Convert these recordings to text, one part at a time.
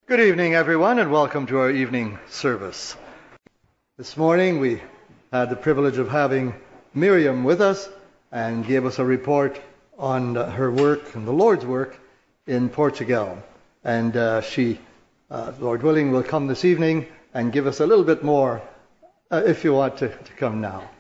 Good evening, everyone, and welcome to our evening service. This morning we had the privilege of having Miriam with us and gave us a report on her work and the Lord's work in Portugal. And she, Lord willing, will come this evening and give us a little bit more if you want to come now.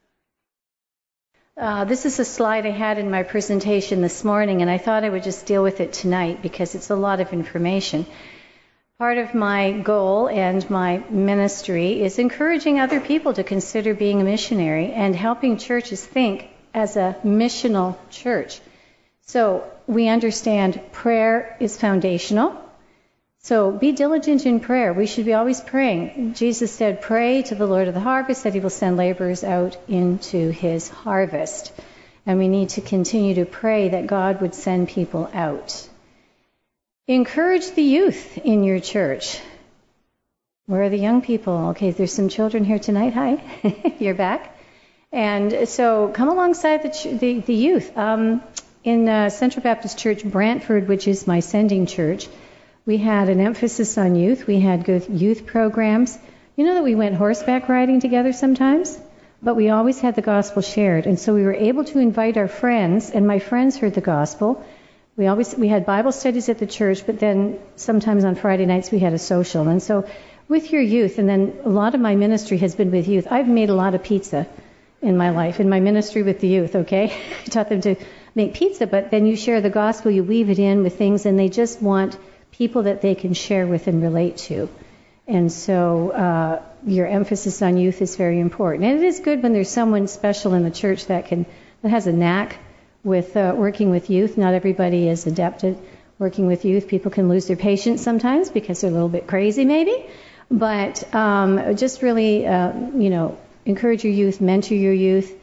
This is a slide I had in my presentation this morning, and I thought I would just deal with it tonight because it's a lot of information. Part of my goal and my ministry is encouraging other people to consider being a missionary and helping churches think as a missional church. So we understand prayer is foundational. So be diligent in prayer. We should be always praying. Jesus said, pray to the Lord of the harvest that he will send laborers out into his harvest. And we need to continue to pray that God would send people out. Encourage the youth in your church. Where are the young people? Okay, there's some children here tonight. Hi, you're back. And so come alongside the youth. In Central Baptist Church Brantford, which is my sending church, we had an emphasis on youth. We had good youth programs. You know that we went horseback riding together sometimes? But we always had the gospel shared. And so we were able to invite our friends, and my friends heard the gospel. We had Bible studies at the church, but then sometimes on Friday nights we had a social. And so with your youth, and then a lot of my ministry has been with youth. I've made a lot of pizza in my life, in my ministry with the youth, okay? I taught them to make pizza, but then you share the gospel, you weave it in with things, and they just want people that they can share with and relate to. And so your emphasis on youth is very important. And it is good when there's someone special in the church that has a knack with working with youth. Not everybody is adept at working with youth. People can lose their patience sometimes because they're a little bit crazy maybe. But just really, encourage your youth, mentor your youth.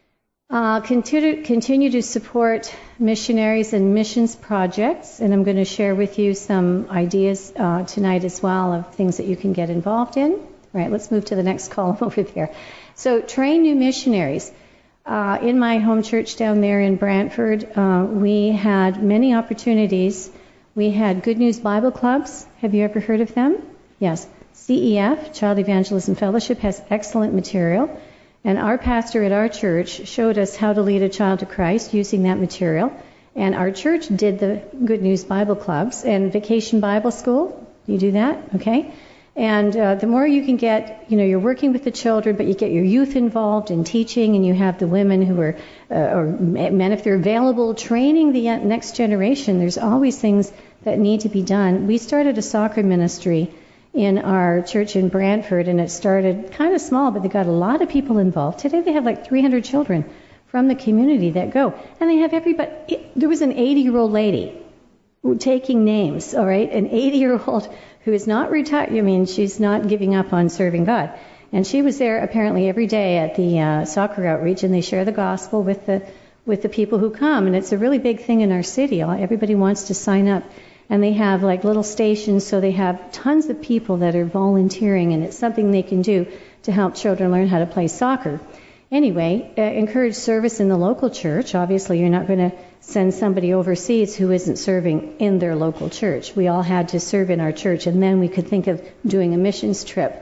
Continue to support missionaries and missions projects. And I'm going to share with you some ideas tonight as well of things that you can get involved in. All right, let's move to the next column over there. So train new missionaries. In my home church down there in Brantford, we had many opportunities. We had Good News Bible Clubs. Have you ever heard of them? Yes. CEF, Child Evangelism Fellowship, has excellent material. And our pastor at our church showed us how to lead a child to Christ using that material. And our church did the Good News Bible Clubs and Vacation Bible School. You do that? Okay. And the more you can get, you're working with the children, but you get your youth involved in teaching, and you have the women who are, or men if they're available, training the next generation. There's always things that need to be done. We started a soccer ministry in our church in Brantford, and it started kind of small, but they got a lot of people involved. Today they have like 300 children from the community that go. And they have everybody. There was an 80-year-old lady taking names, all right, an 80-year-old who is not retired. I mean, she's not giving up on serving God. And she was there apparently every day at the soccer outreach, and they share the gospel with the people who come. And it's a really big thing in our city. Everybody wants to sign up. And they have like little stations, so they have tons of people that are volunteering, and it's something they can do to help children learn how to play soccer. Anyway, encourage service in the local church. Obviously, you're not going to send somebody overseas who isn't serving in their local church. We all had to serve in our church, and then we could think of doing a missions trip.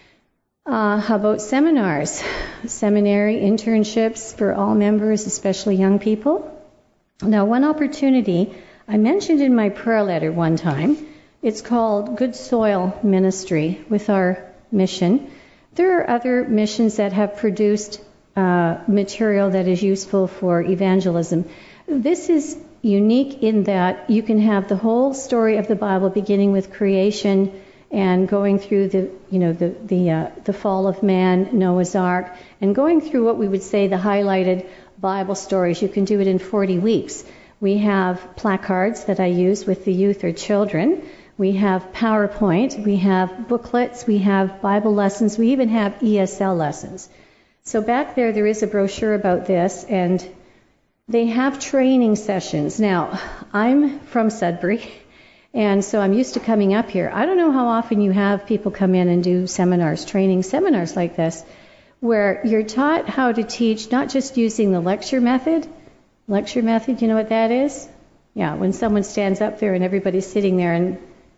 How about seminars? Seminary internships for all members, especially young people. Now, one opportunity I mentioned in my prayer letter one time, it's called Good Soil Ministry with our mission. There are other missions that have produced material that is useful for evangelism. This is unique in that you can have the whole story of the Bible beginning with creation and going through the fall of man, Noah's Ark, and going through what we would say the highlighted Bible stories. You can do it in 40 weeks. We have placards that I use with the youth or children. We have PowerPoint. We have booklets. We have Bible lessons. We even have ESL lessons. So back there is a brochure about this, and they have training sessions. Now, I'm from Sudbury, and so I'm used to coming up here. I don't know how often you have people come in and do seminars, training seminars like this, where you're taught how to teach, not just using the lecture method. Lecture method, you know what that is? Yeah, when someone stands up there and everybody's sitting there and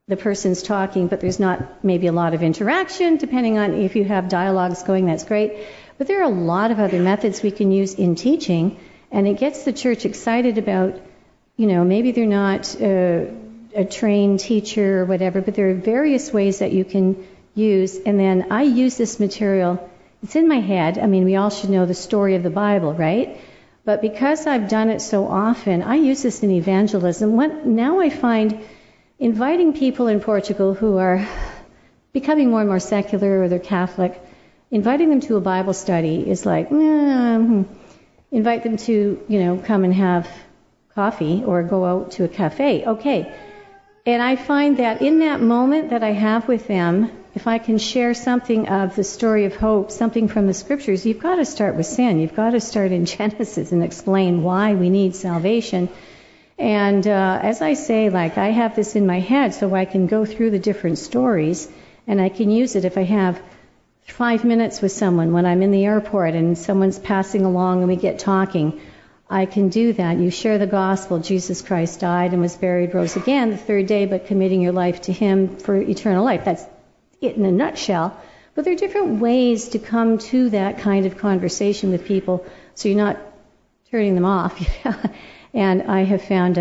the person's talking, but there's not maybe a lot of interaction. Depending on if you have dialogues going, that's great. But there are a lot of other methods we can use in teaching, and it gets the church excited about, maybe they're not a trained teacher or whatever, but there are various ways that you can use. And then I use this material. It's in my head. I mean, we all should know the story of the Bible, right? But because I've done it so often, I use this in evangelism. Now I find inviting people in Portugal who are becoming more and more secular or they're Catholic, inviting them to a Bible study is like, invite them to, come and have coffee or go out to a cafe. Okay. And I find that in that moment that I have with them, if I can share something of the story of hope, something from the scriptures, you've got to start with sin. You've got to start in Genesis and explain why we need salvation. And as I say, I have this in my head so I can go through the different stories, and I can use it if I have 5 minutes with someone when I'm in the airport and someone's passing along and we get talking. I can do that. You share the gospel. Jesus Christ died and was buried, rose again the third day, but committing your life to Him for eternal life. That's it in a nutshell. But there are different ways to come to that kind of conversation with people so you're not turning them off. And I have found,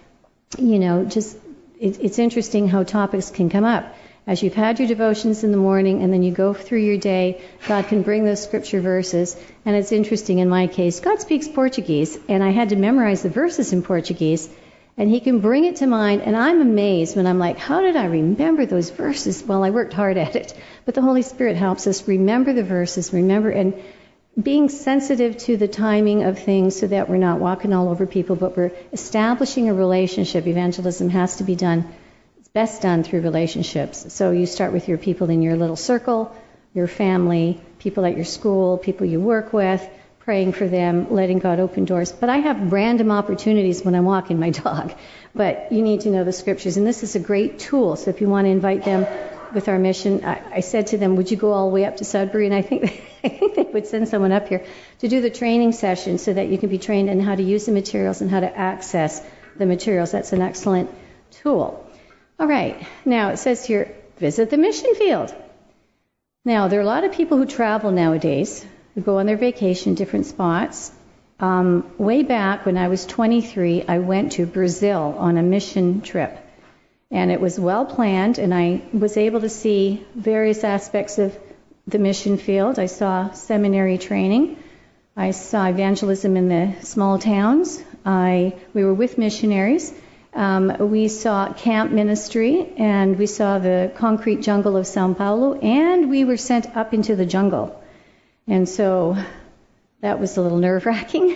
it's interesting how topics can come up. As you've had your devotions in the morning and then you go through your day, God can bring those scripture verses. And it's interesting in my case, God speaks Portuguese, and I had to memorize the verses in Portuguese, and He can bring it to mind. And I'm amazed when I'm like, how did I remember those verses? Well, I worked hard at it. But the Holy Spirit helps us remember the verses, and being sensitive to the timing of things so that we're not walking all over people, but we're establishing a relationship. Evangelism has to be done. It's best done through relationships. So you start with your people in your little circle, your family, people at your school, people you work with, praying for them, letting God open doors. But I have random opportunities when I'm walking my dog. But you need to know the scriptures. And this is a great tool. So if you want to invite them with our mission, I said to them, would you go all the way up to Sudbury? And I think they would send someone up here to do the training session so that you can be trained in how to use the materials and how to access the materials. That's an excellent tool. All right. Now it says here, visit the mission field. Now, there are a lot of people who travel nowadays who go on their vacation, different spots. Way back when I was 23, I went to Brazil on a mission trip. And it was well planned, and I was able to see various aspects of the mission field. I saw seminary training. I saw evangelism in the small towns. We were with missionaries. We saw camp ministry, and we saw the concrete jungle of Sao Paulo, and we were sent up into the jungle. And so that was a little nerve-wracking.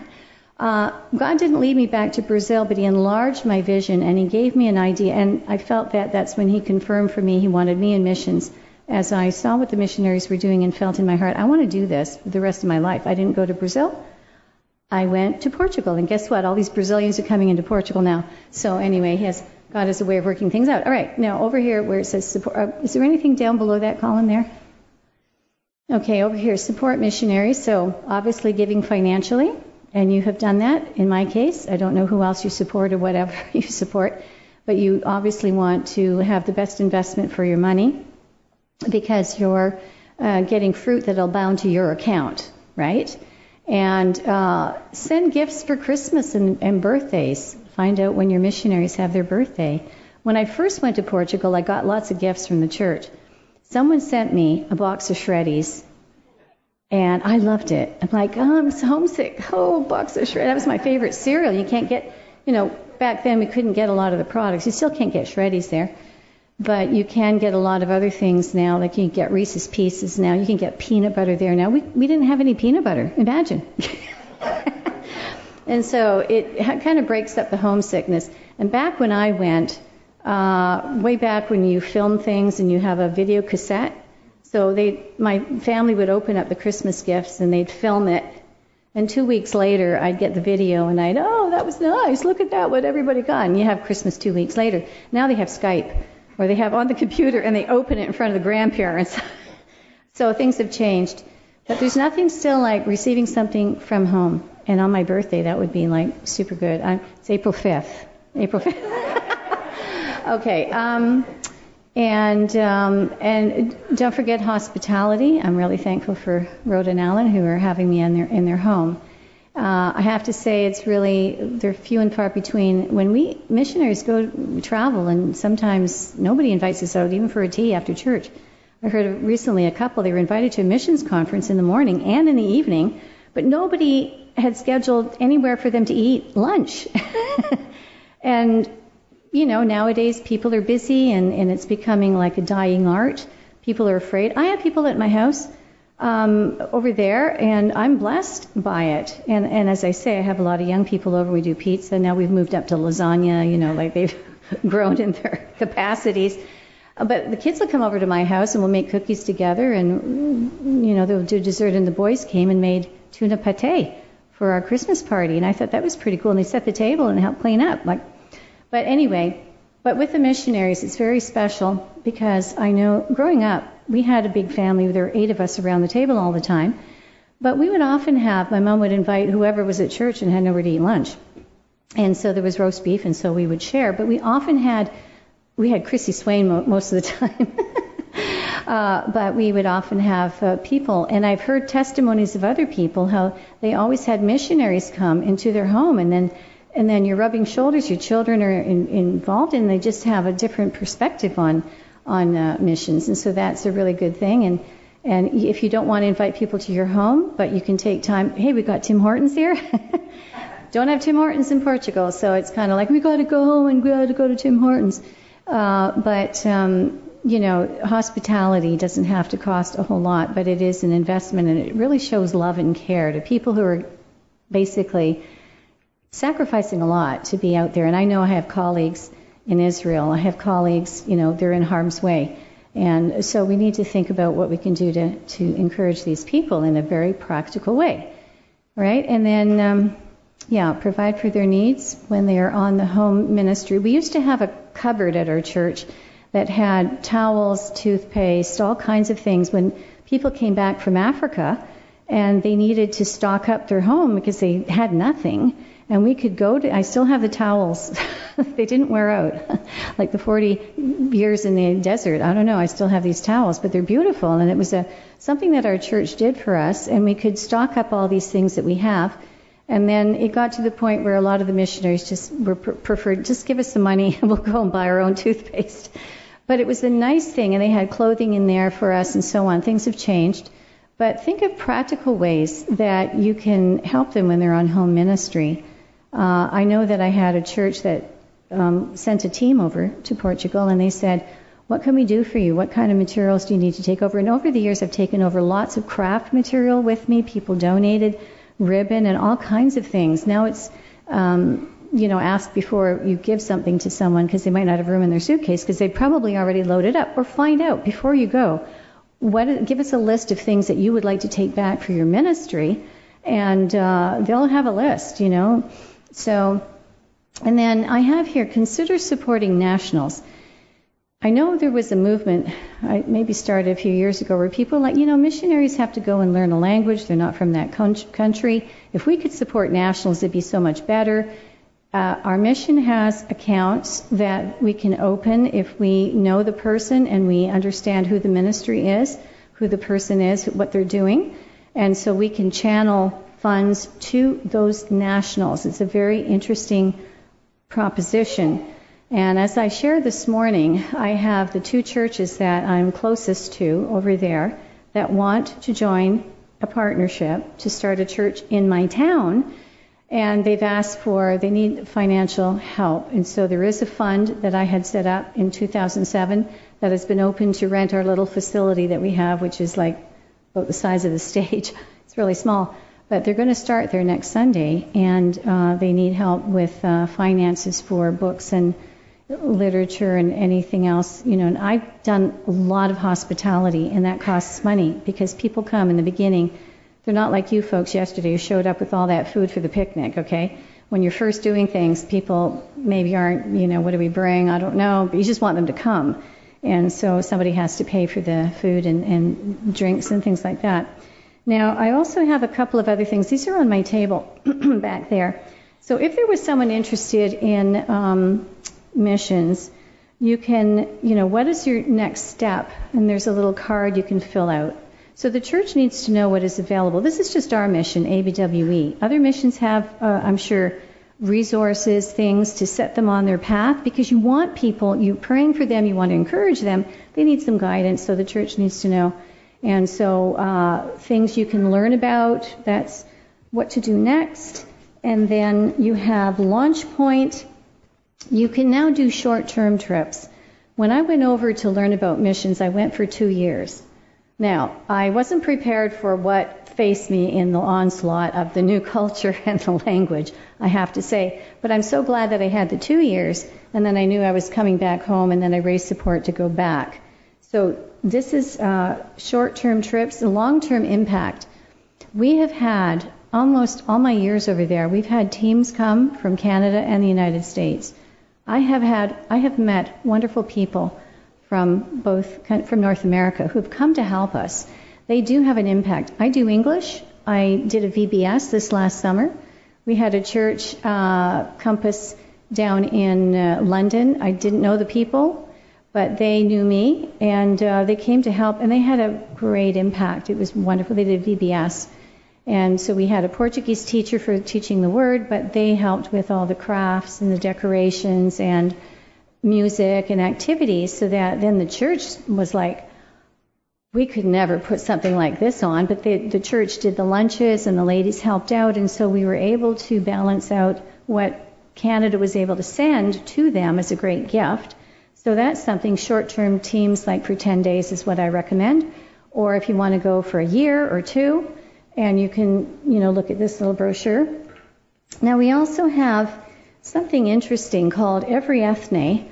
God didn't lead me back to Brazil, but He enlarged my vision, and He gave me an idea. And I felt that that's when He confirmed for me He wanted me in missions. As I saw what the missionaries were doing and felt in my heart, I want to do this for the rest of my life. I didn't go to Brazil. I went to Portugal. And guess what? All these Brazilians are coming into Portugal now. So anyway, God has a way of working things out. All right. Now, over here where it says support, is there anything down below that column there? Okay, over here, support missionaries. So obviously giving financially. And you have done that, in my case. I don't know who else you support or whatever you support, but you obviously want to have the best investment for your money because you're getting fruit that'll bound to your account, right? And send gifts for Christmas and birthdays. Find out when your missionaries have their birthday. When I first went to Portugal, I got lots of gifts from the church. Someone sent me a box of Shreddies. And I loved it. I'm like, I'm so homesick. Oh, box of Shreddies. That was my favorite cereal. You can't get, back then we couldn't get a lot of the products. You still can't get Shreddies there. But you can get a lot of other things now. Like you can get Reese's Pieces now. You can get peanut butter there now. We didn't have any peanut butter. Imagine. And so it kind of breaks up the homesickness. And back when I went, way back when you film things and you have a video cassette, so my family would open up the Christmas gifts and they'd film it. And 2 weeks later, I'd get the video and that was nice. Look at that, what everybody got. And you have Christmas 2 weeks later. Now they have Skype, or they have on the computer and they open it in front of the grandparents. So things have changed. But there's nothing still like receiving something from home. And on my birthday, that would be like super good. It's April 5th. April 5th. Okay. And don't forget hospitality. I'm really thankful for Rhoda and Alan who are having me in their home. I have to say they're few and far between. When we missionaries we travel, and sometimes nobody invites us out even for a tea after church. I heard recently a couple, they were invited to a missions conference in the morning and in the evening, but nobody had scheduled anywhere for them to eat lunch. And nowadays people are busy and it's becoming like a dying art. People are afraid. I have people at my house over there, and I'm blessed by it. And as I say, I have a lot of young people over. We do pizza. Now we've moved up to lasagna, like they've grown in their capacities. But the kids will come over to my house and we'll make cookies together, and they'll do dessert. And the boys came and made tuna pate for our Christmas party, and I thought that was pretty cool. And they set the table and helped clean up. But with the missionaries, it's very special because I know growing up, we had a big family. There were 8 of us around the table all the time. But we would often my mom would invite whoever was at church and had nowhere to eat lunch. And so there was roast beef, and so we would share. But we had Chrissy Swain most of the time. But we would often have people. And I've heard testimonies of other people how they always had missionaries come into their home, and then you're rubbing shoulders, your children are involved, and they just have a different perspective on missions. And so that's a really good thing. And if you don't want to invite people to your home, but you can take time, hey, we got Tim Hortons here. Don't have Tim Hortons in Portugal, so it's kind of like we got to go home and we got to go to Tim Hortons. But hospitality doesn't have to cost a whole lot, but it is an investment, and it really shows love and care to people who are basically sacrificing a lot to be out there. And I know I have colleagues in Israel. I have colleagues, they're in harm's way. And so we need to think about what we can do to encourage these people in a very practical way, right? And then, provide for their needs when they are on the home ministry. We used to have a cupboard at our church that had towels, toothpaste, all kinds of things when people came back from Africa and they needed to stock up their home because they had nothing. And we could I still have the towels. They didn't wear out. Like the 40 years in the desert, I don't know, I still have ththese towels, but they're beautiful. And it was something that our church did for us, and we could stock up all these things that we have. And then it got to the point where a lot of the missionaries just preferred, just give us the money and we'll go and buy our own toothpaste. But it was a nice thing, and they had clothing in there for us and so on. Things have changed. But think of practical ways that you can help them when they're on home ministry. I know that I had a church that sent a team over to Portugal, and they said, what can we do for you? What kind of materials do you need to take over? And over the years, I've taken over lots of craft material with me. People donated ribbon and all kinds of things. Now it's, ask before you give something to someone because they might not have room in their suitcase because they probably already loaded up. Or find out before you go, give us a list of things that you would like to take back for your ministry, and they'll have a list, So, and then I have here, consider supporting nationals. I know there was a movement, I maybe started a few years ago, where people were like, missionaries have to go and learn a language. They're not from that country. If we could support nationals, it'd be so much better. Our mission has accounts that we can open if we know the person and we understand who the ministry is, who the person is, what they're doing. And so we can channel funds to those nationals. It's a very interesting proposition. And as I shared this morning, I have the 2 churches that I'm closest to over there that want to join a partnership to start a church in my town. And they've asked they need financial help. And so there is a fund that I had set up in 2007 that has been open to rent our little facility that we have, which is like about the size of the stage. It's really small. But they're going to start there next Sunday, and they need help with finances for books and literature and anything else. And I've done a lot of hospitality, and that costs money because people come in the beginning. They're not like you folks yesterday who showed up with all that food for the picnic, okay? When you're first doing things, people maybe aren't, what do we bring? I don't know. But you just want them to come. And so somebody has to pay for the food and drinks and things like that. Now, I also have a couple of other things. These are on my table back there. So if there was someone interested in missions, you can, what is your next step? And there's a little card you can fill out. So the church needs to know what is available. This is just our mission, ABWE. Other missions have, I'm sure, resources, things to set them on their path, because you want people, you're praying for them, you want to encourage them. They need some guidance, so the church needs to know. And so things you can learn about, that's what to do next. And then you have Launch Point. You can now do short-term trips. When I went over to learn about missions, I went for 2 years. Now, I wasn't prepared for what faced me in the onslaught of the new culture and the language, I have to say. But I'm so glad that I had the 2 years, and then I knew I was coming back home, and then I raised support to go back. So this is short-term trips, and long-term impact. We have had, almost all my years over there, we've had teams come from Canada and the United States. I have met wonderful people from North America who've come to help us. They do have an impact. I do English. I did a VBS this last summer. We had a church campus down in London. I didn't know the people, but they knew me, and they came to help, and they had a great impact. It was wonderful. They did VBS. And so we had a Portuguese teacher for teaching the word, but they helped with all the crafts and the decorations and music and activities, so that then the church was like, we could never put something like this on, but the church did the lunches and the ladies helped out, and so we were able to balance out what Canada was able to send to them as a great gift. So that's something. Short-term teams like for 10 days is what I recommend, or if you want to go for a year or two, and you can, look at this little brochure. Now we also have something interesting called Every Ethne,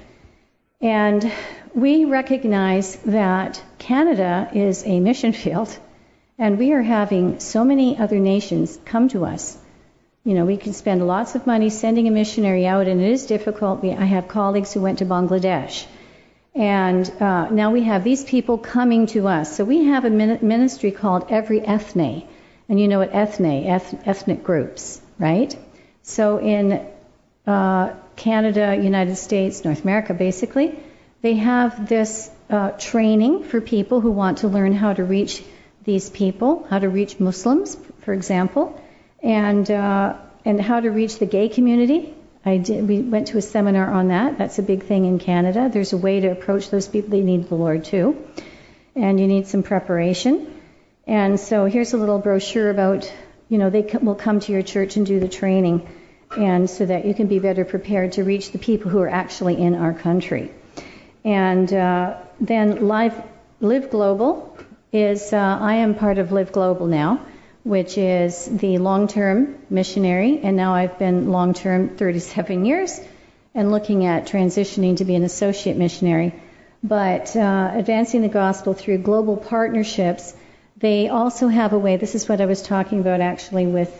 and we recognize that Canada is a mission field, and we are having so many other nations come to us. We can spend lots of money sending a missionary out, and it is difficult. I have colleagues who went to Bangladesh, and now we have these people coming to us. So we have a ministry called Every Ethne, and you know what ethnic groups, right? So in Canada, United States, North America, basically, they have this training for people who want to learn how to reach these people, how to reach Muslims, for example, and how to reach the gay community. We went to a seminar on that. That's a big thing in Canada. There's a way to approach those people. They need the Lord too, and you need some preparation. And so here's a little brochure about, they will come to your church and do the training, and so that you can be better prepared to reach the people who are actually in our country. And then Live Global is, I am part of Live Global now, which is the long-term missionary, and now I've been long-term 37 years and looking at transitioning to be an associate missionary. But advancing the gospel through global partnerships, they also have a way, this is what I was talking about actually with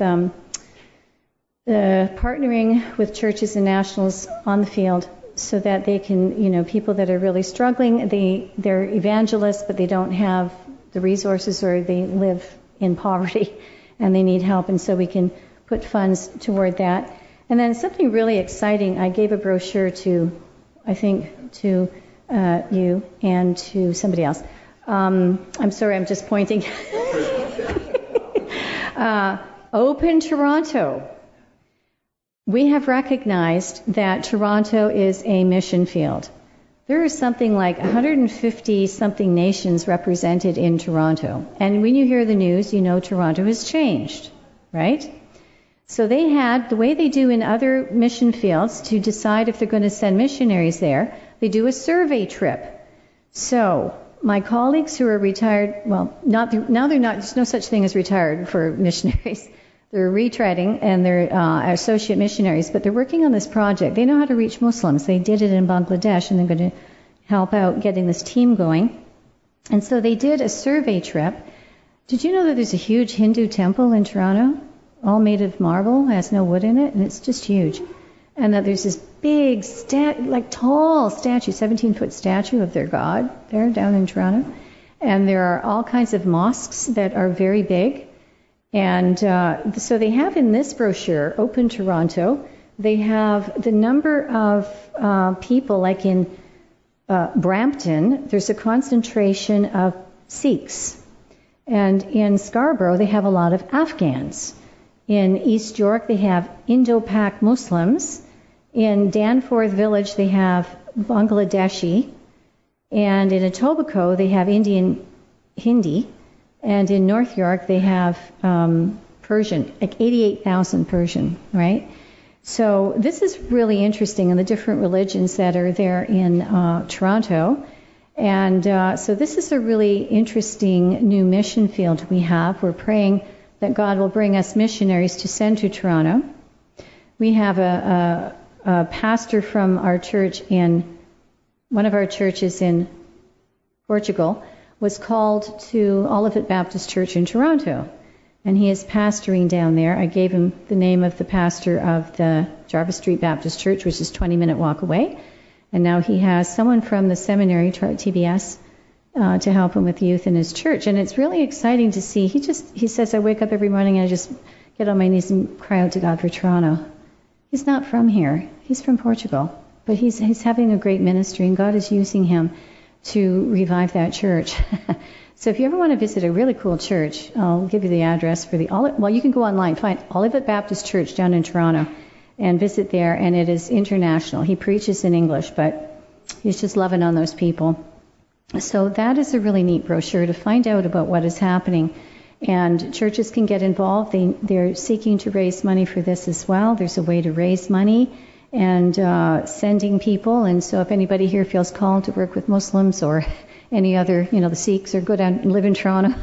partnering with churches and nationals on the field, so that they can, people that are really struggling, they're evangelists, but they don't have the resources, or they live in poverty and they need help, and so we can put funds toward that. And then something really exciting, I gave a brochure to you and to somebody else. I'm sorry, I'm just pointing. Open Toronto. We have recognized that Toronto is a mission field. There are something like 150-something nations represented in Toronto. And when you hear the news, you know Toronto has changed, right? So they had, the way they do in other mission fields, to decide if they're going to send missionaries there, they do a survey trip. So my colleagues who are retired, well, now they're not, there's no such thing as retired for missionaries. They're retreading, and they're associate missionaries, but they're working on this project. They know how to reach Muslims. They did it in Bangladesh, and they're going to help out getting this team going. And so they did a survey trip. Did you know that there's a huge Hindu temple in Toronto, all made of marble, has no wood in it, and it's just huge. And that there's this big, tall statue, 17-foot statue of their god there down in Toronto. And there are all kinds of mosques that are very big. And so they have in this brochure, Open Toronto, they have the number of people, like in Brampton, there's a concentration of Sikhs. And in Scarborough, they have a lot of Afghans. In East York, they have Indo-Pak Muslims. In Danforth Village, they have Bangladeshi. And in Etobicoke, they have Indian Hindi. And in North York, they have Persian, like 88,000 Persian, right? So this is really interesting in the different religions that are there in Toronto. And so this is a really interesting new mission field we have. We're praying that God will bring us missionaries to send to Toronto. We have a pastor from our church in one of our churches in Portugal was called to Olivet Baptist Church in Toronto. And he is pastoring down there. I gave him the name of the pastor of the Jarvis Street Baptist Church, which is a 20-minute walk away. And now he has someone from the seminary, TBS, to help him with youth in his church. And it's really exciting to see. He says, I wake up every morning and I just get on my knees and cry out to God for Toronto. He's not from here. He's from Portugal. But he's having a great ministry, and God is using him to revive that church. So if you ever want to visit a really cool church, I'll give you the address for you can go online, find Olivet Baptist Church down in Toronto, and visit there, and it is international. He preaches in English, but he's just loving on those people. So that is a really neat brochure to find out about what is happening. And churches can get involved. They're seeking to raise money for this as well. There's a way to raise money and sending people. And so if anybody here feels called to work with Muslims or any other, the Sikhs, or go down and live in Toronto.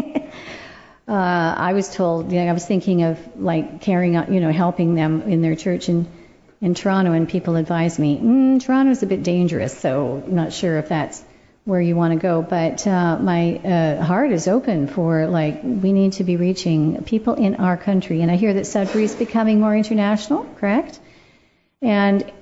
I was told, I was thinking of like carrying out, helping them in their church in Toronto, and people advised me, Toronto's a bit dangerous, so I'm not sure if that's where you want to go. But my heart is open for, we need to be reaching people in our country. And I hear that Sudbury is becoming more international, correct? And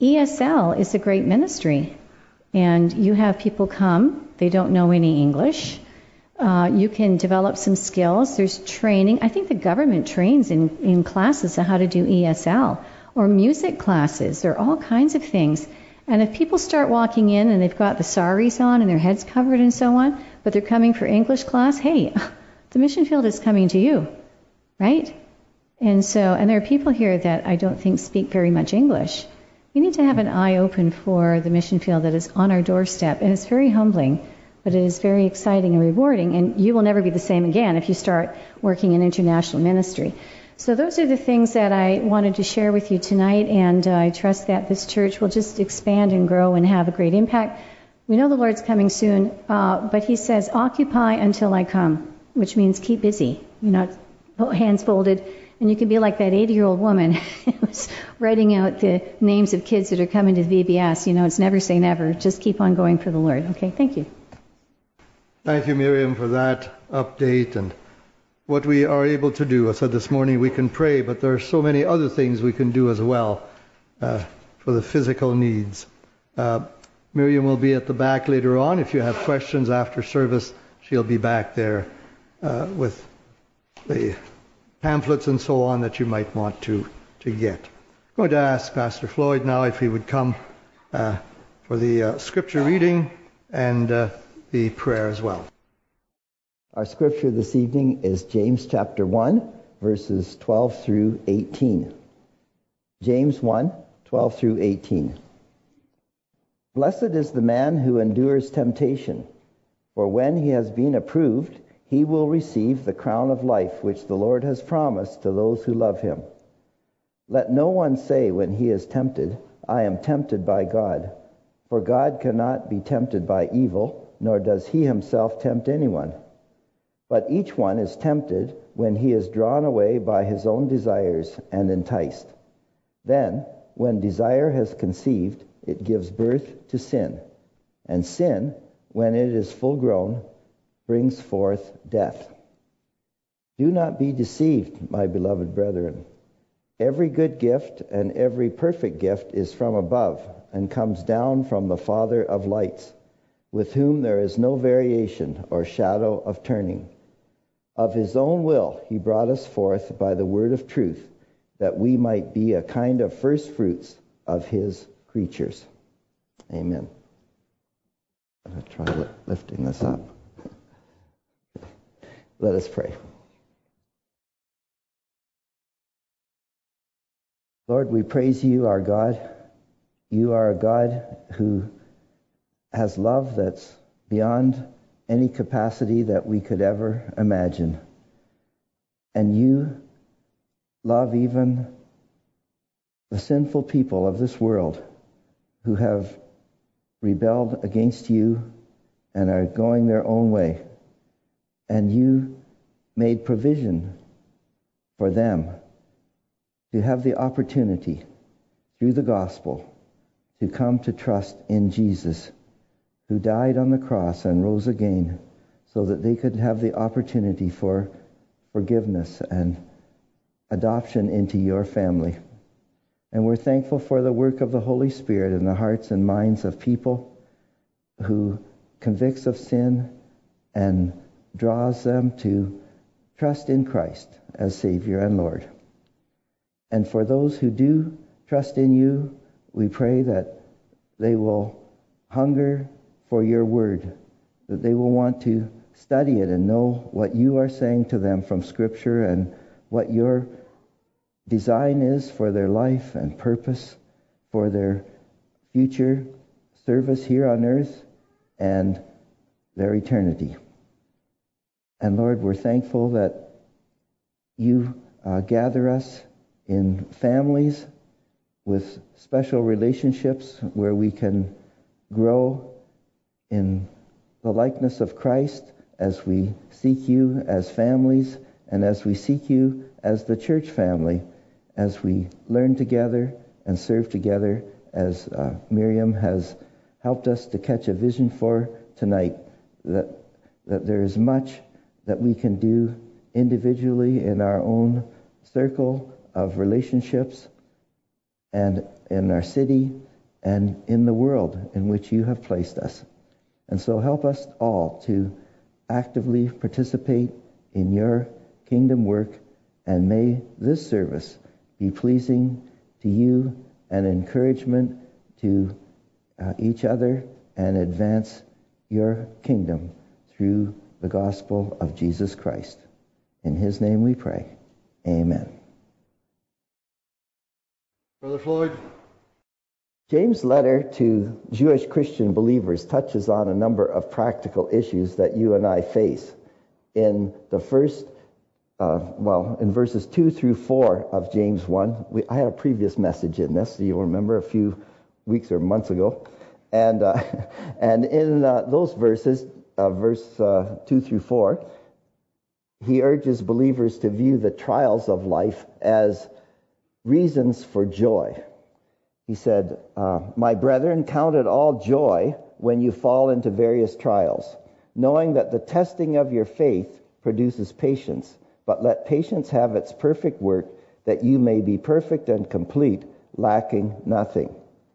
ESL is a great ministry. And you have people come, they don't know any English. You can develop some skills. There's training. I think the government trains in classes on how to do ESL, or music classes, or all kinds of things. And if people start walking in and they've got the saris on and their heads covered and so on, but they're coming for English class, hey, the mission field is coming to you, right? And there are people here that I don't think speak very much English. We need to have an eye open for the mission field that is on our doorstep, and it's very humbling, but it is very exciting and rewarding, and you will never be the same again if you start working in international ministry. So those are the things that I wanted to share with you tonight, and I trust that this church will just expand and grow and have a great impact. We know the Lord's coming soon, but he says, occupy until I come, which means keep busy, hands folded. And you can be like that 80-year-old woman who's writing out the names of kids that are coming to the VBS. It's never say never. Just keep on going for the Lord. Okay, thank you. Thank you, Miriam, for that update. And what we are able to do, I said this morning, we can pray, but there are so many other things we can do as well for the physical needs. Miriam will be at the back later on. If you have questions after service, she'll be back there with the pamphlets and so on that you might want to get. I'm going to ask Pastor Floyd now if he would come for the scripture reading and the prayer as well. Our scripture this evening is James chapter 1, verses 12 through 18. James 1, 12 through 18. Blessed is the man who endures temptation, for when he has been approved, he will receive the crown of life which the Lord has promised to those who love him. Let no one say when he is tempted, I am tempted by God. For God cannot be tempted by evil, nor does he himself tempt anyone. But each one is tempted when he is drawn away by his own desires and enticed. Then, when desire has conceived, it gives birth to sin. And sin, when it is full grown, brings forth death. Do not be deceived, my beloved brethren. Every good gift and every perfect gift is from above and comes down from the Father of lights, with whom there is no variation or shadow of turning. Of his own will he brought us forth by the word of truth, that we might be a kind of first fruits of his creatures. Amen. try lifting this up. Let us pray. Lord, we praise you, our God. You are a God who has love that's beyond any capacity that we could ever imagine. And you love even the sinful people of this world who have rebelled against you and are going their own way. And you made provision for them to have the opportunity through the gospel to come to trust in Jesus, who died on the cross and rose again, so that they could have the opportunity for forgiveness and adoption into your family. And we're thankful for the work of the Holy Spirit in the hearts and minds of people who convicts of sin and draws them to trust in Christ as Savior and Lord. And for those who do trust in you, we pray that they will hunger for your word, that they will want to study it and know what you are saying to them from Scripture and what your design is for their life and purpose, for their future service here on earth and their eternity. And Lord, we're thankful that you gather us in families with special relationships where we can grow in the likeness of Christ as we seek you as families and as we seek you as the church family, as we learn together and serve together, as Miriam has helped us to catch a vision for tonight, that there is much that we can do individually in our own circle of relationships and in our city and in the world in which you have placed us. And so help us all to actively participate in your kingdom work, and may this service be pleasing to you and encouragement to each other and advance your kingdom through the gospel of Jesus Christ. In his name we pray. Amen. Brother Floyd. James' letter to Jewish Christian believers touches on a number of practical issues that you and I face. In the first, in verses 2 through 4 of James 1, I had a previous message in this, you'll remember, a few weeks or months ago. And in those verses, verse 2 through 4, he urges believers to view the trials of life as reasons for joy. He said, "My brethren, count it all joy when you fall into various trials, knowing that the testing of your faith produces patience. But let patience have its perfect work, that you may be perfect and complete, lacking nothing."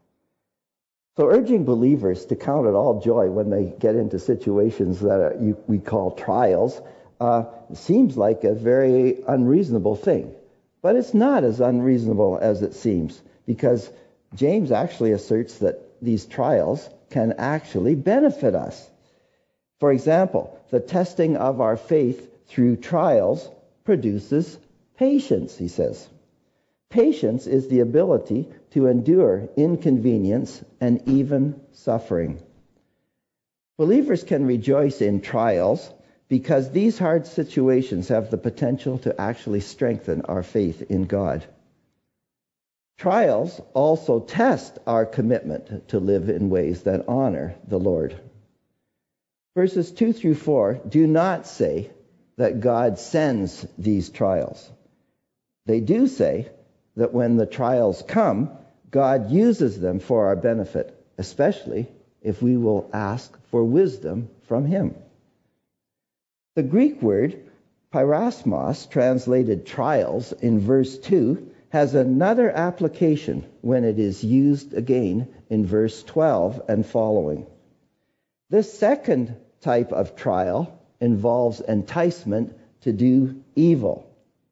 So urging believers to count it all joy when they get into situations that we call trials seems like a very unreasonable thing. But it's not as unreasonable as it seems, because James actually asserts that these trials can actually benefit us. For example, the testing of our faith through trials produces patience, he says. Patience is the ability to endure inconvenience and even suffering. Believers can rejoice in trials because these hard situations have the potential to actually strengthen our faith in God. Trials also test our commitment to live in ways that honor the Lord. Verses 2 through 4 do not say that God sends these trials. They do say that when the trials come, God uses them for our benefit, especially if we will ask for wisdom from him. The Greek word pyrasmos, translated trials in verse 2, has another application when it is used again in verse 12 and following. This second type of trial involves enticement to do evil.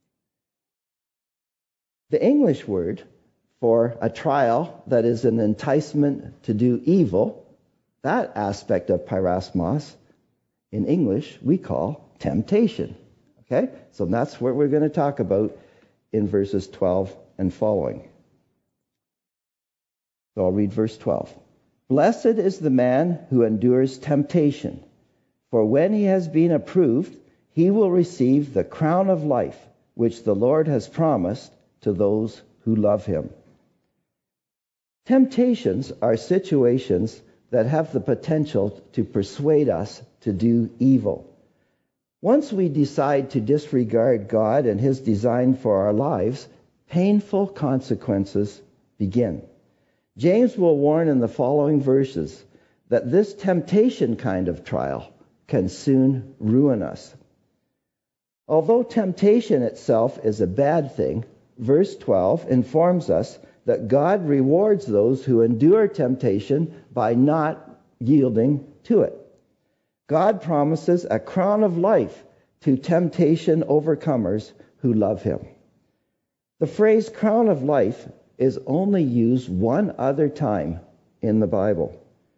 The English word for a trial that is an enticement to do evil That aspect of peirasmos, in English, we call temptation. Okay? So that's what we're going to talk about in verses 12 and following. So I'll read verse 12. Blessed is the man who endures temptation, for when he has been approved, he will receive the crown of life, which the Lord has promised to those who love him. Temptations are situations that have the potential to persuade us to do evil. Once we decide to disregard God and his design for our lives, painful consequences begin. James will warn in the following verses that this temptation kind of trial can soon ruin us. Although temptation itself is a bad thing, verse 12 informs us that God rewards those who endure temptation by not yielding to it. God promises a crown of life to temptation overcomers who love him. The phrase crown of life is only used one other time in the Bible.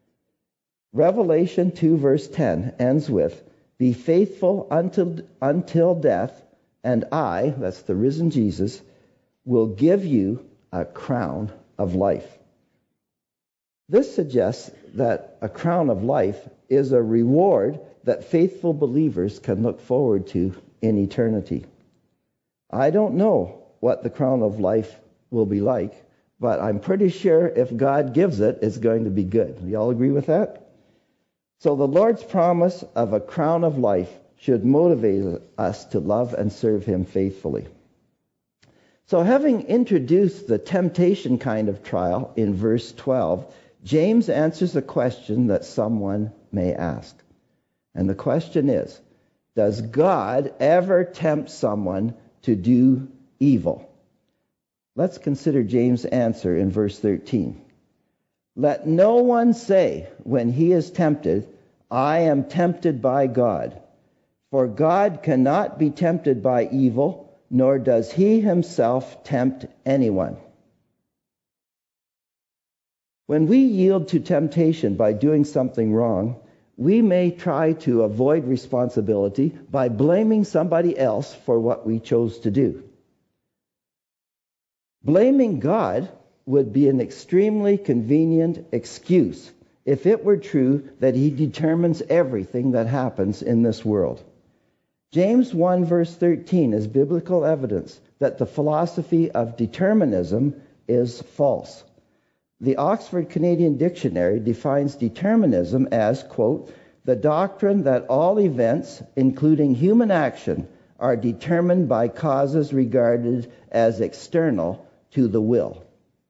Revelation 2 verse 10 ends with, "Be faithful until death, and I," that's the risen Jesus, "will give you a crown of life." This suggests that a crown of life is a reward that faithful believers can look forward to in eternity. I don't know what the crown of life will be like, but I'm pretty sure if God gives it, it's going to be good. You all agree with that? So the Lord's promise of a crown of life should motivate us to love and serve him faithfully. So having introduced the temptation kind of trial in verse 12, James answers a question that someone may ask. And the question is, does God ever tempt someone to do evil? Let's consider James' answer in verse 13. Let no one say when he is tempted, I am tempted by God. For God cannot be tempted by evil, nor does he himself tempt anyone. When we yield to temptation by doing something wrong, we may try to avoid responsibility by blaming somebody else for what we chose to do. Blaming God would be an extremely convenient excuse if it were true that he determines everything that happens in this world. James 1 verse 13 is biblical evidence that the philosophy of determinism is false. The Oxford Canadian Dictionary defines determinism as, quote, the doctrine that all events, including human action, are determined by causes regarded as external to the will.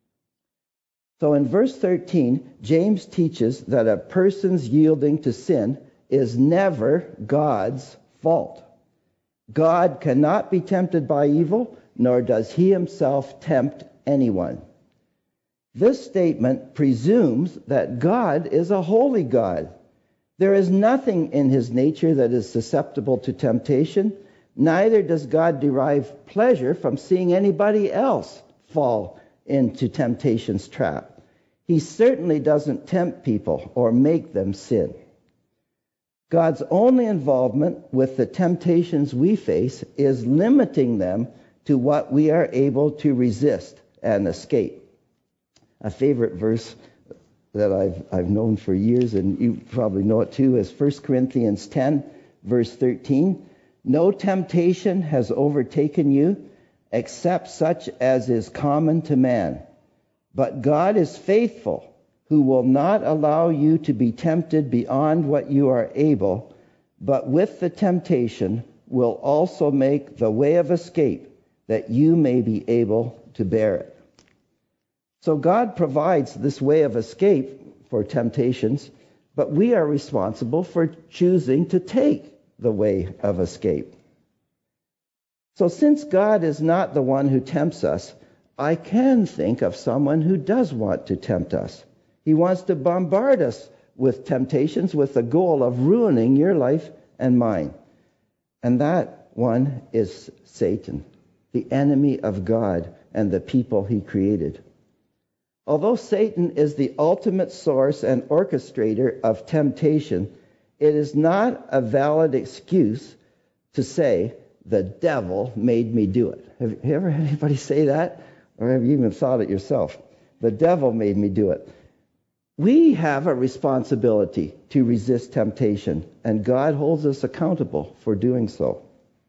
So in verse 13, James teaches that a person's yielding to sin is never God's fault. God cannot be tempted by evil, nor does he himself tempt anyone. This statement presumes that God is a holy God. There is nothing in his nature that is susceptible to temptation. Neither does God derive pleasure from seeing anybody else fall into temptation's trap. He certainly doesn't tempt people or make them sin. God's only involvement with the temptations we face is limiting them to what we are able to resist and escape. A favorite verse that I've known for years, and you probably know it too, is 1 Corinthians 10, verse 13. No temptation has overtaken you except such as is common to man. But God is faithful, who will not allow you to be tempted beyond what you are able, but with the temptation will also make the way of escape, that you may be able to bear it. So God provides this way of escape for temptations, but we are responsible for choosing to take the way of escape. So since God is not the one who tempts us, I can think of someone who does want to tempt us. He wants to bombard us with temptations with the goal of ruining your life and mine. And that one is Satan, the enemy of God and the people he created. Although Satan is the ultimate source and orchestrator of temptation, it is not a valid excuse to say, the devil made me do it. Have you ever had anybody say that? Or have you even thought it yourself? The devil made me do it. We have a responsibility to resist temptation, and God holds us accountable for doing so.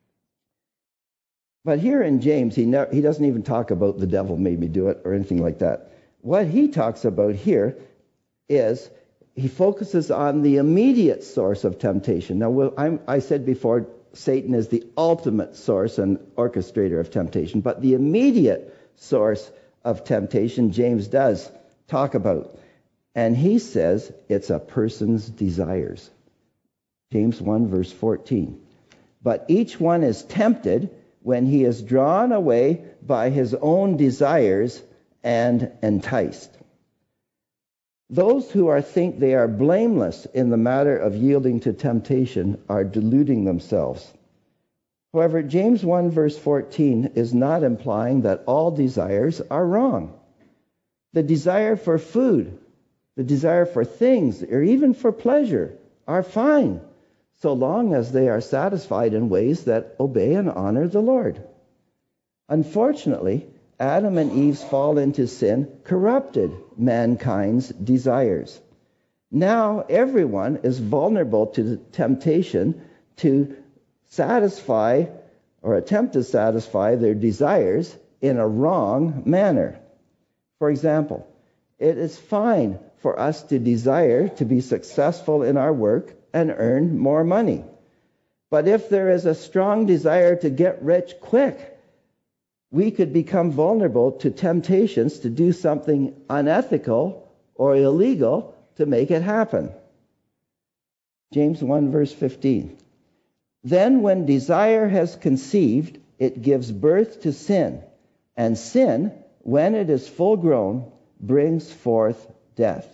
But here in James, he doesn't even talk about the devil made me do it or anything like that. What he talks about here is he focuses on the immediate source of temptation. Now, I said before, Satan is the ultimate source and orchestrator of temptation, but the immediate source of temptation, James does talk about. And he says it's a person's desires. James 1, verse 14. But each one is tempted when he is drawn away by his own desires and enticed. Those who think they are blameless in the matter of yielding to temptation are deluding themselves. However, James 1 verse 14 is not implying that all desires are wrong. The desire for food, the desire for things, or even for pleasure are fine, so long as they are satisfied in ways that obey and honor the Lord. Unfortunately, Adam and Eve's fall into sin corrupted mankind's desires. Now everyone is vulnerable to the temptation to satisfy or attempt to satisfy their desires in a wrong manner. For example, it is fine for us to desire to be successful in our work and earn more money. But if there is a strong desire to get rich quick, we could become vulnerable to temptations to do something unethical or illegal to make it happen. James 1 verse 15. Then when desire has conceived, it gives birth to sin, and sin, when it is full grown, brings forth death.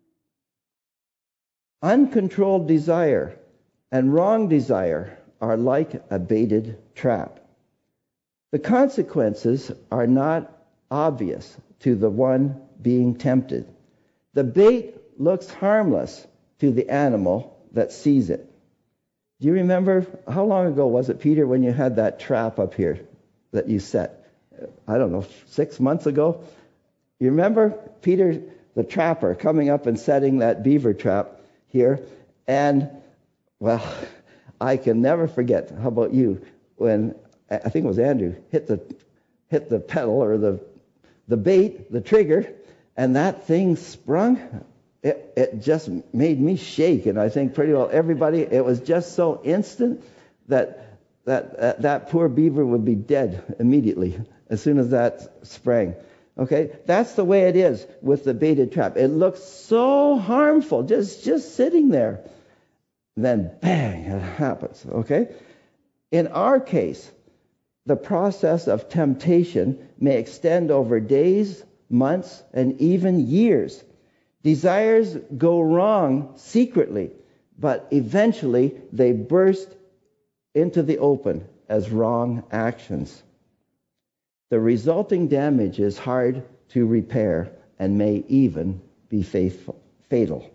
Uncontrolled desire and wrong desire are like a baited trap. The consequences are not obvious to the one being tempted. The bait looks harmless to the animal that sees it. Do you remember, how long ago was it, Peter, when you had that trap up here that you set? I don't know, 6 months ago? You remember Peter, the trapper, coming up and setting that beaver trap here? And, well, I can never forget, how about you, when I think it was Andrew, hit the pedal or the bait, the trigger, and that thing sprung. It just made me shake, and I think pretty well everybody. It was just so instant that poor beaver would be dead immediately as soon as that sprang. Okay, that's the way it is with the baited trap. It looks so harmful, just sitting there. Then bang, it happens. Okay, in our case, the process of temptation may extend over days, months, and even years. Desires go wrong secretly, but eventually they burst into the open as wrong actions. The resulting damage is hard to repair and may even be fatal.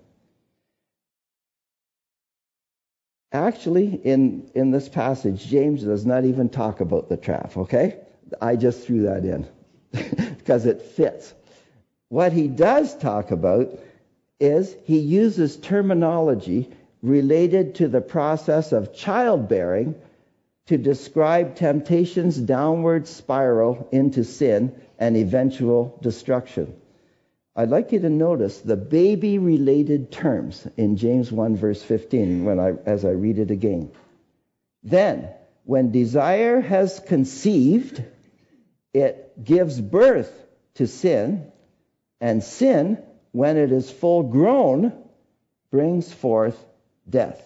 Actually, in this passage, James does not even talk about the trap, okay? I just threw that in because it fits. What he does talk about is he uses terminology related to the process of childbearing to describe temptation's downward spiral into sin and eventual destruction. I'd like you to notice the baby-related terms in James 1, verse 15, as I read it again. Then, when desire has conceived, it gives birth to sin, and sin, when it is full grown, brings forth death.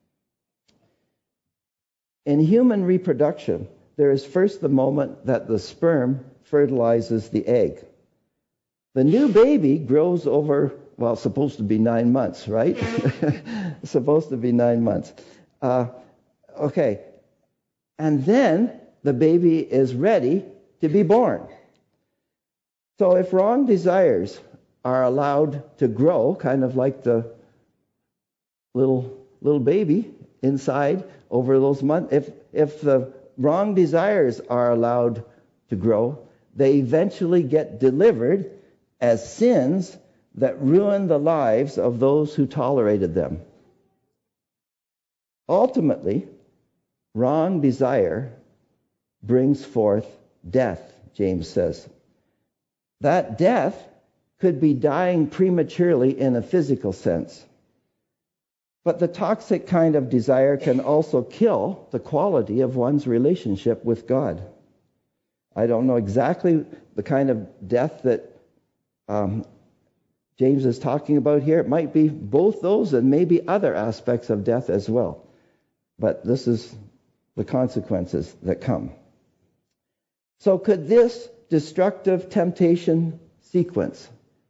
In human reproduction, there is first the moment that the sperm fertilizes the egg. The new baby grows over, well, it's supposed to be 9 months, right? It's supposed to be 9 months. Okay. And then the baby is ready to be born. So if wrong desires are allowed to grow, kind of like the little baby inside over those months. If the wrong desires are allowed to grow, they eventually get delivered as sins that ruin the lives of those who tolerated them. Ultimately, wrong desire brings forth death, James says. That death could be dying prematurely in a physical sense. But the toxic kind of desire can also kill the quality of one's relationship with God. I don't know exactly the kind of death that James is talking about here. It might be both those and maybe other aspects of death as well. But this is the consequences that come. So could this destructive temptation sequence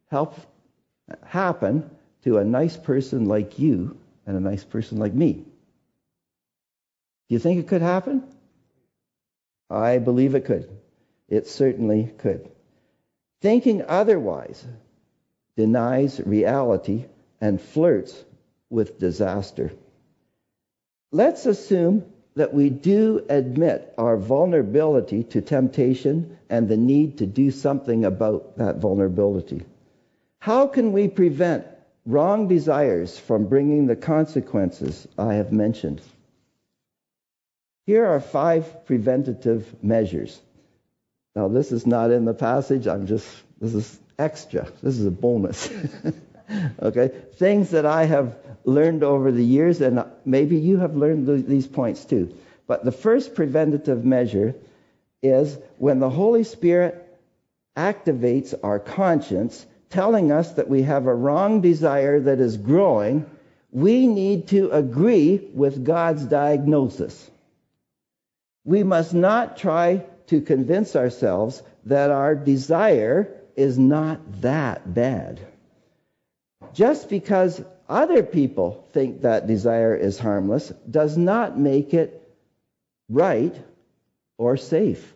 happen to a nice person like you and a nice person like me? Do you think it could happen? I believe it could. It certainly could. Thinking otherwise denies reality and flirts with disaster. Let's assume that we do admit our vulnerability to temptation and the need to do something about that vulnerability. How can we prevent wrong desires from bringing the consequences I have mentioned? Here are 5 preventative measures. Now, this is not in the passage. This is extra. This is a bonus. Okay? Things that I have learned over the years, and maybe you have learned these points too. But the first preventative measure is when the Holy Spirit activates our conscience, telling us that we have a wrong desire that is growing, we need to agree with God's diagnosis. We must not try to convince ourselves that our desire is not that bad. Just because other people think that desire is harmless does not make it right or safe.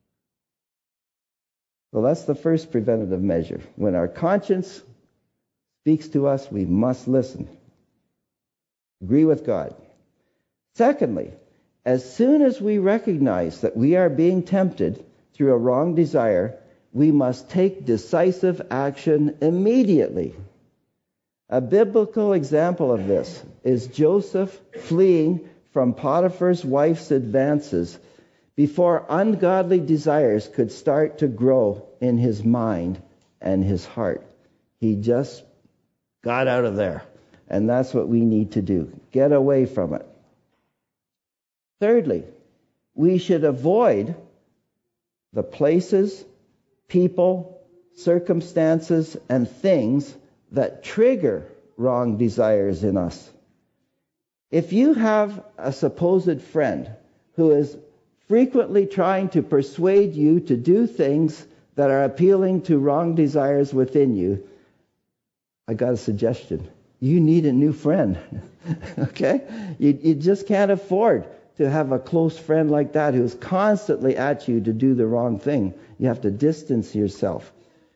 So that's the first preventative measure. When our conscience speaks to us, we must listen. Agree with God. Secondly, as soon as we recognize that we are being tempted through a wrong desire, we must take decisive action immediately. A biblical example of this is Joseph fleeing from Potiphar's wife's advances before ungodly desires could start to grow in his mind and his heart. He just got out of there. And that's what we need to do. Get away from it. Thirdly, we should avoid the places, people, circumstances, and things that trigger wrong desires in us. If you have a supposed friend who is frequently trying to persuade you to do things that are appealing to wrong desires within you, I got a suggestion. You need a new friend. Okay? You just can't afford to have a close friend like that who's constantly at you to do the wrong thing. You have to distance yourself.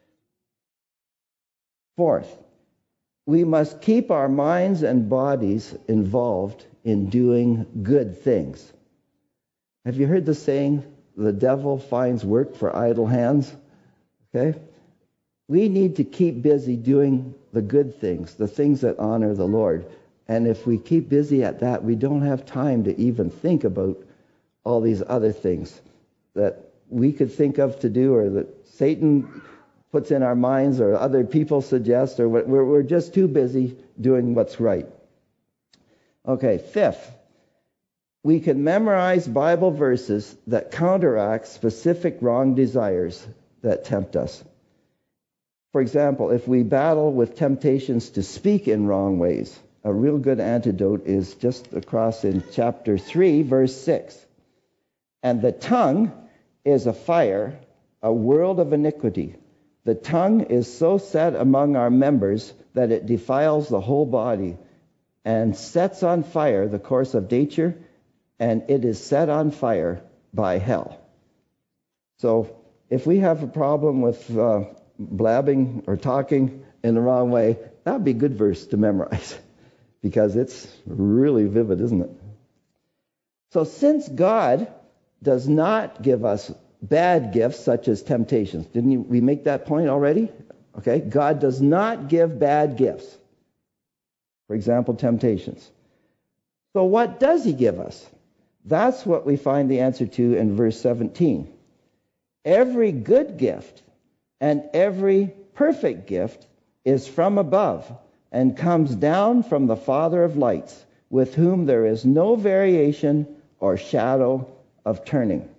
Fourth, we must keep our minds and bodies involved in doing good things. Have you heard the saying, the devil finds work for idle hands? Okay? We need to keep busy doing the good things, the things that honor the Lord. And if we keep busy at that, we don't have time to even think about all these other things that we could think of to do, or that Satan puts in our minds, or other people suggest, or we're just too busy doing what's right. Okay, fifth, we can memorize Bible verses that counteract specific wrong desires that tempt us. For example, if we battle with temptations to speak in wrong ways, a real good antidote is just across in chapter 3, verse 6. And the tongue is a fire, a world of iniquity. The tongue is so set among our members that it defiles the whole body and sets on fire the course of nature, and it is set on fire by hell. So if we have a problem with blabbing or talking in the wrong way, that would be a good verse to memorize because it's really vivid, isn't it? So since God does not give us bad gifts such as temptations, didn't we make that point already? Okay, God does not give bad gifts. For example, temptations. So what does he give us? That's what we find the answer to in verse 17. Every good gift and every perfect gift is from above and comes down from the Father of lights, with whom there is no variation or shadow of turning.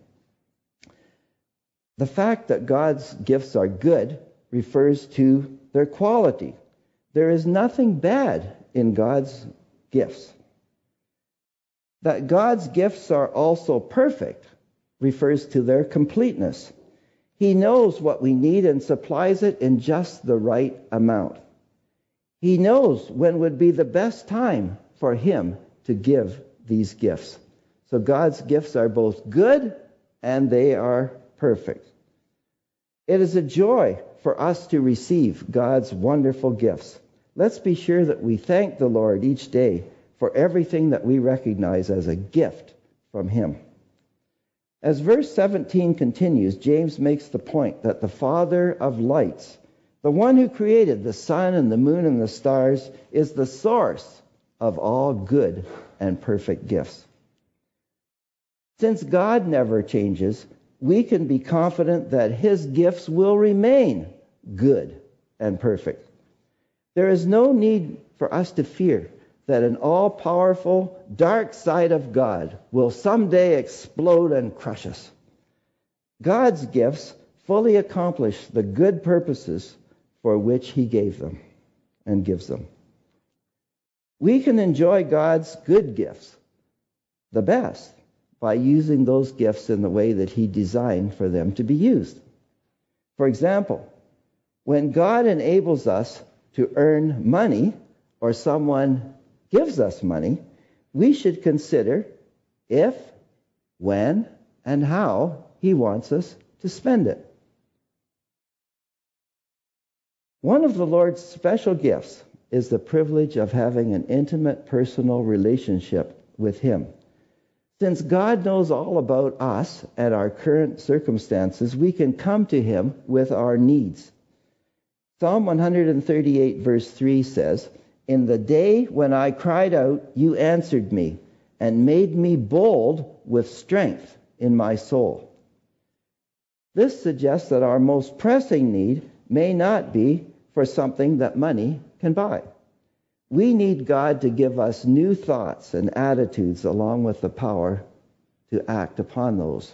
The fact that God's gifts are good refers to their quality. There is nothing bad in God's gifts. That God's gifts are also perfect refers to their completeness. He knows what we need and supplies it in just the right amount. He knows when would be the best time for him to give these gifts. So God's gifts are both good and they are perfect. It is a joy for us to receive God's wonderful gifts. Let's be sure that we thank the Lord each day for everything that we recognize as a gift from him. As verse 17 continues, James makes the point that the Father of lights, the one who created the sun and the moon and the stars, is the source of all good and perfect gifts. Since God never changes, we can be confident that his gifts will remain good and perfect. There is no need for us to fear that an all-powerful dark side of God will someday explode and crush us. God's gifts fully accomplish the good purposes for which he gave them and gives them. We can enjoy God's good gifts the best by using those gifts in the way that he designed for them to be used. For example, when God enables us to earn money or someone gives us money, we should consider if, when, and how he wants us to spend it. One of the Lord's special gifts is the privilege of having an intimate personal relationship with him. Since God knows all about us and our current circumstances, we can come to him with our needs. Psalm 138 verse 3 says, "In the day when I cried out, you answered me and made me bold with strength in my soul." This suggests that our most pressing need may not be for something that money can buy. We need God to give us new thoughts and attitudes along with the power to act upon those.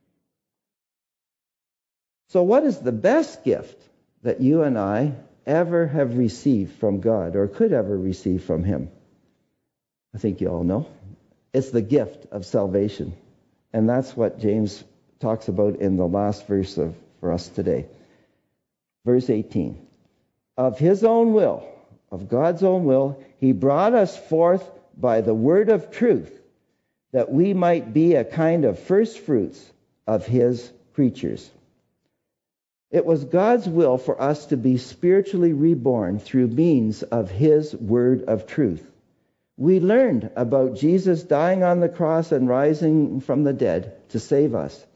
So what is the best gift that you and I ever have received from God or could ever receive from him? I think you all know. It's the gift of salvation. And that's what James talks about in the last verse for us today. Verse 18. Of his own will, of God's own will, he brought us forth by the word of truth, that we might be a kind of first fruits of his creatures. It was God's will for us to be spiritually reborn through means of his word of truth. We learned about Jesus dying on the cross and rising from the dead to save us.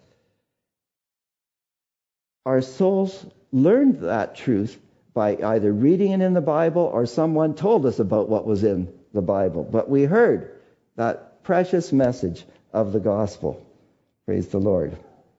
Our souls learned that truth by either reading it in the Bible or someone told us about what was in the Bible. But we heard that precious message of the gospel. Praise the Lord.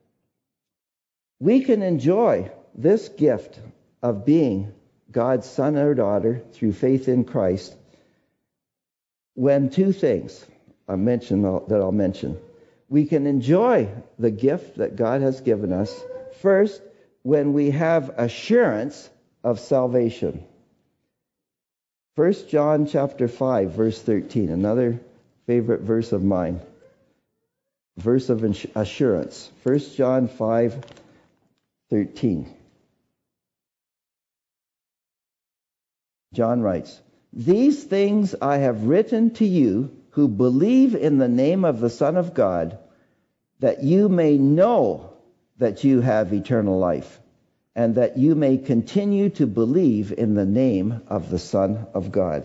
We can enjoy this gift of being God's son or daughter through faith in Christ when two things I'll mention. We can enjoy the gift that God has given us, first, when we have assurance of salvation. 1 John chapter 5, verse 13, another favorite verse of mine. Verse of assurance. 1 John 5, 13. John writes, "These things I have written to you who believe in the name of the Son of God, that you may know that you have eternal life, and that you may continue to believe in the name of the Son of God.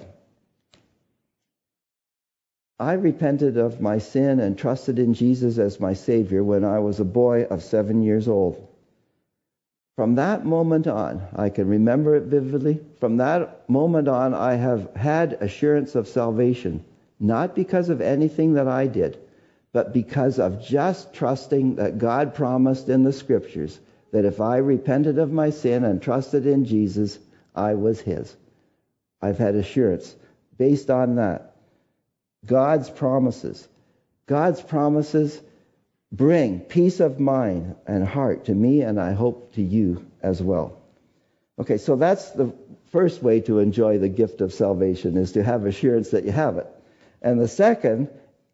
I repented of my sin and trusted in Jesus as my Savior when I was a boy of 7 years old. From that moment on, I can remember it vividly. From that moment on, I have had assurance of salvation, not because of anything that I did, but because of just trusting that God promised in the Scriptures that if I repented of my sin and trusted in Jesus, I was His. I've had assurance based on that. God's promises. God's promises bring peace of mind and heart to me, and I hope to you as well. Okay, so that's the first way to enjoy the gift of salvation, is to have assurance that you have it. And the second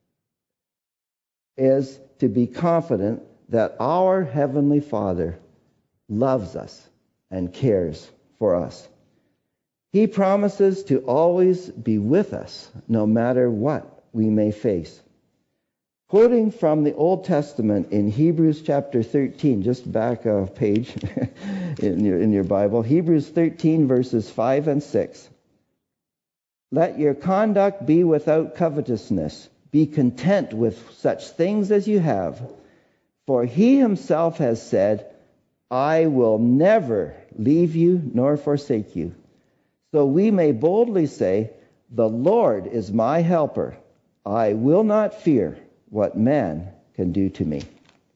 is to be confident that our Heavenly Father loves us and cares for us. He promises to always be with us, no matter what we may face. Quoting from the Old Testament in Hebrews chapter 13, just back a page in your Bible, Hebrews 13 verses 5 and 6. Let your conduct be without covetousness. Be content with such things as you have. For He Himself has said, I will never leave you nor forsake you. So we may boldly say, the Lord is my helper. I will not fear what man can do to me.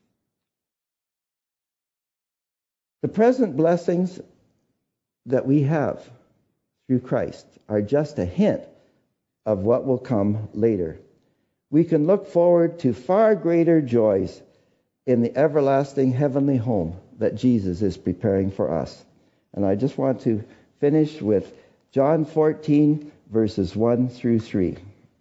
The present blessings that we have through Christ are just a hint of what will come later. We can look forward to far greater joys in the everlasting heavenly home that Jesus is preparing for us. And I just want to finish with John 14, verses 1 through 3.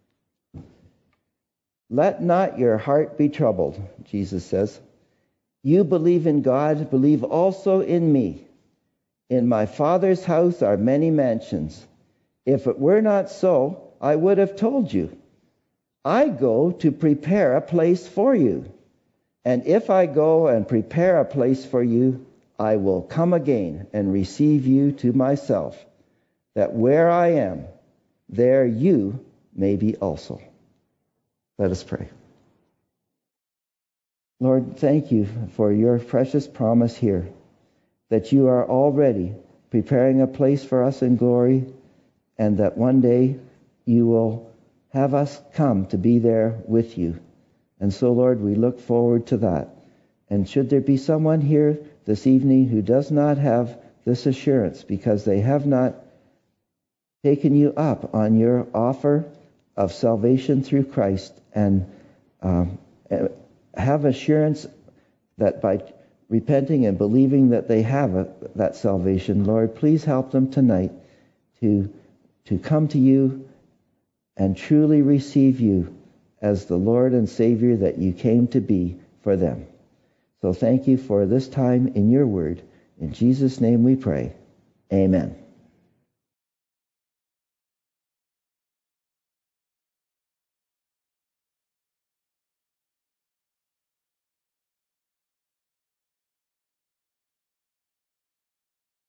Let not your heart be troubled, Jesus says. You believe in God, believe also in me. In my Father's house are many mansions. If it were not so, I would have told you. I go to prepare a place for you. And if I go and prepare a place for you, I will come again and receive you to myself, that where I am, there you may be also. Let us pray. Lord, thank you for your precious promise here, that you are already preparing a place for us in glory, and that one day you will have us come to be there with you. And so, Lord, we look forward to that. And should there be someone here this evening who does not have this assurance because they have not taken you up on your offer of salvation through Christ, and have assurance that by repenting and believing that they have that salvation, Lord, please help them tonight to come to you and truly receive you as the Lord and Savior that you came to be for them. So thank you for this time in your word. In Jesus' name we pray. Amen.